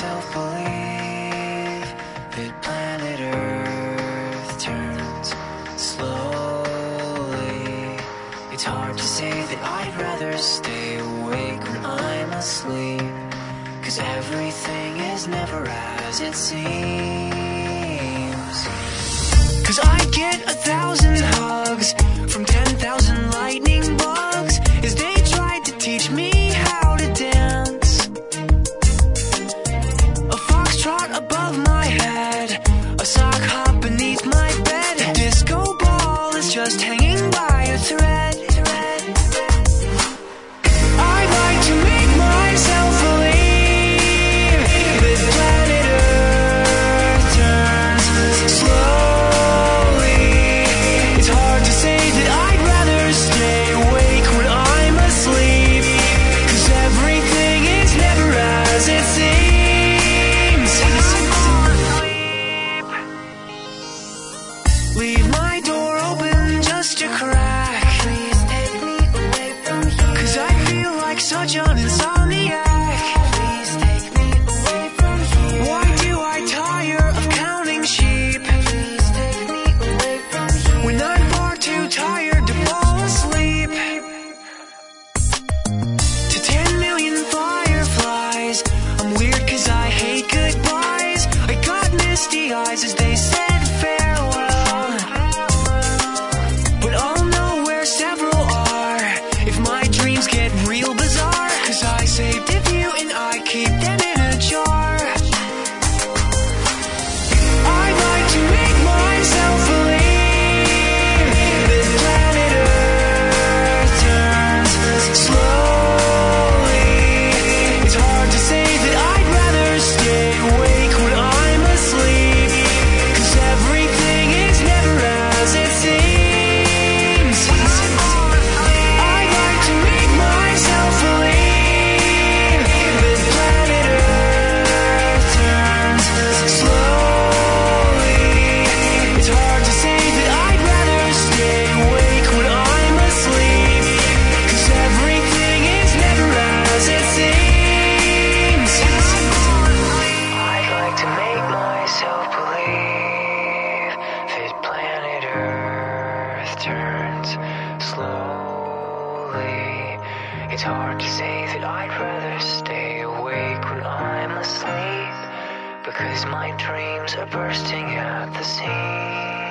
myself believe that planet Earth turns slowly. It's hard to say that I'd rather stay awake when I'm asleep, 'cause everything is never as it seems. 'Cause I get 1,000 hugs from 10,000 lightning bugs as they tried to teach me how to dance. A foxtrot above my head, a sock hop beneath my bed, a disco ball is just hanging by a thread. I'd like to make myself believe that planet Earth turns slowly. It's hard to say that I'd rather stay awake when I'm asleep, 'cause everything is never as it seems. Leave my door open just a crack, 'cause I feel like such an insomniac. Please take me away from here. Why do I tire of counting sheep? Please take me away from here. When I'm far too tired to fall asleep. To 10 million fireflies, I'm weird 'cause I hate goodbyes. I got misty eyes as they said farewell, but I'll know where several are if my dreams get real bizarre, 'cause I saved a few and I keep them in a jar. I'd like to make myself believe that planet Earth turns slowly. It's hard to say that I'd rather stay awake when I'm asleep, 'cause everything is never as it seems. I'd like to make myself believe that planet Earth turns slowly. It's hard to say that I'd rather stay awake when I'm asleep, 'cause everything is never as it seems. I'd like to make myself believe that planet Earth turns slowly. It's hard to say that I'd rather stay awake when I'm asleep, because my dreams are bursting at the seams.